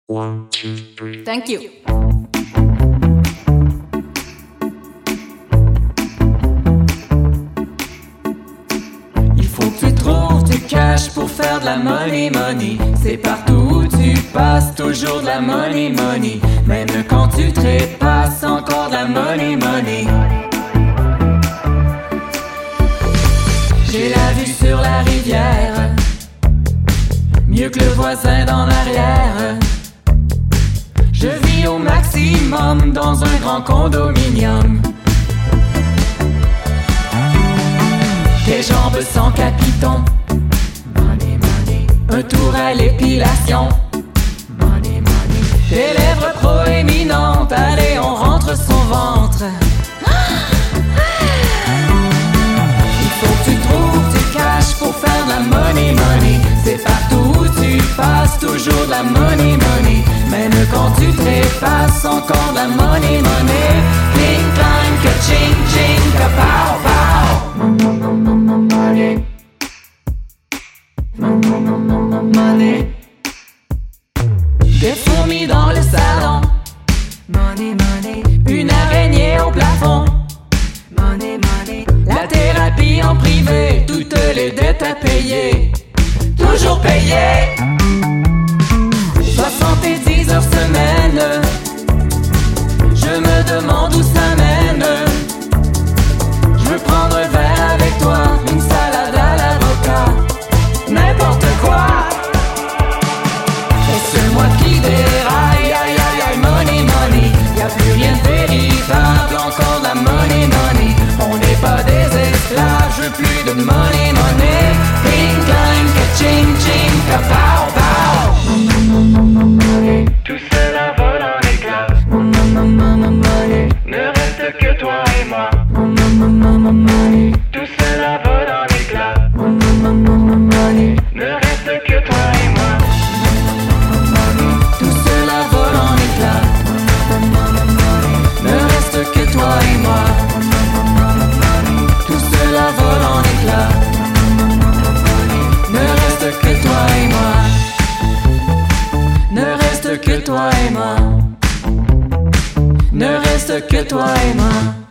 One, two, three. Thank you. Il faut que tu trouves du cash pour faire de la money, money. C'est partout où tu passes, toujours de la money, money. Même quand tu trépasses, encore de la money, money. J'ai la vue sur la rivière, mieux que le voisin d'en arrière. Je vis au maximum dans un grand condominium. Tes jambes sans capiton, money, money. Un tour à l'épilation, money, money. Tes lèvres proéminentes, allez on rentre son ventre. Il faut que tu trouves du cash pour faire de la money, money. C'est partout où tu passes, toujours de la money, money. Même quand tu trépasses, encore de la money, money. Cling, clang, ka-ching, ching, ka-pow, pow. Money. Money. Des fourmis dans le salon, money, money. Une araignée au plafond, money, money. La thérapie en privé, toutes les dettes à payer, toujours payées. 70 heures semaine, je me demande où ça mène. Je veux prendre un verre avec toi, une salade à l'avocat, n'importe quoi. Est-ce moi qui déraille, aïe aïe aïe, money money. Y'a plus rien de véritable, encore de la money money. On n'est pas des esclaves, je veux plus de money money. Cling clang, ka-ching ching, ka-pow pow. Tout cela vole en éclats. Ne reste que toi et moi. Tout cela vole en éclats. Ne reste que toi et moi. Tout cela vole en éclats. Ne reste que toi et moi. Tout cela vole en éclats. Ne reste que toi et moi. Ne reste que toi et moi. Ne reste que toi et moi.